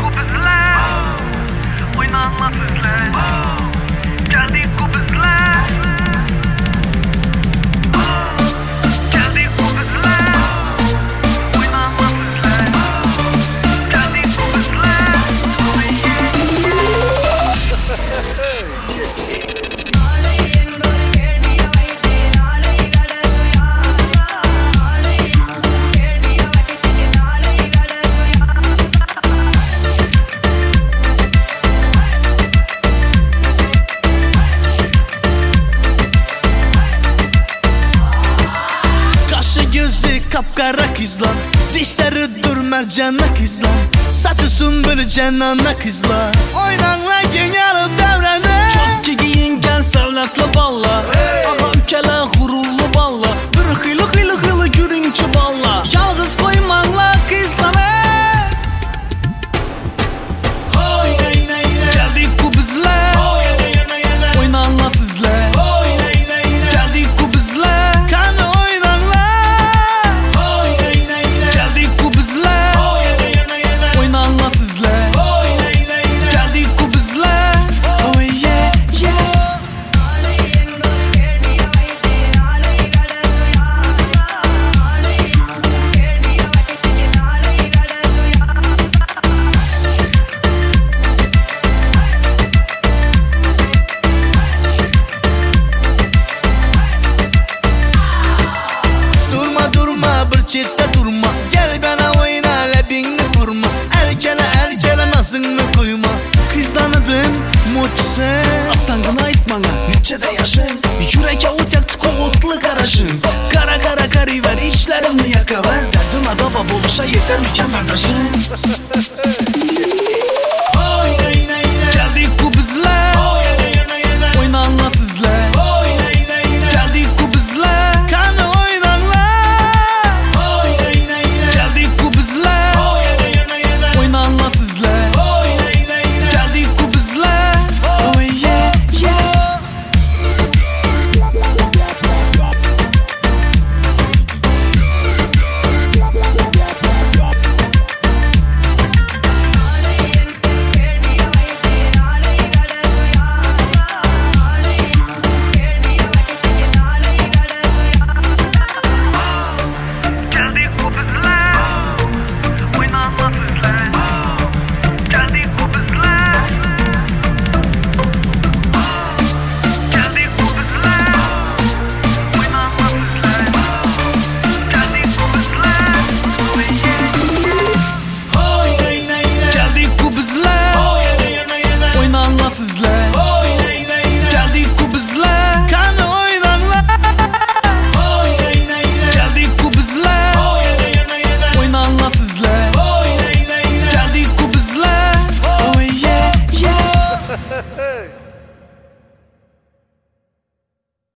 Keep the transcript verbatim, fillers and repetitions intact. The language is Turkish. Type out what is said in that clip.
o bizler, oynanma sizler. Geldik o bizler, geldik o bizler, oynanma sizler. Geldik o bizler, oh kapkara kızlar, dişleri dur mercana kızlar, saçı sümbülü cenana kızlar. Oynanla genel devrene, çok ki giyinken sevletli balla, hey. Ağa ülkeler gururlu balla, bir hıylı hıylı hıylı gürünkçü balla. Yalnız koymanla kızlar. Geldik bu bizler, oynanla sizler. Geldik bu bizler, kanı oynanla. Geldik bu bizler, oynanla sizler. Geldik bu bizler, oh yeah yeah. Durma durma bir çette durma, gel bana oyna lebini vurma. Erkele erkele nazını koyma, kızlanırım muçse. Aslanına ait bana neçede yaşın, yüreke uçak kovutlu karışın. Kara kara karıver içlerimni yakaver, derdim adaba buluşa yeter mükemmel taşın.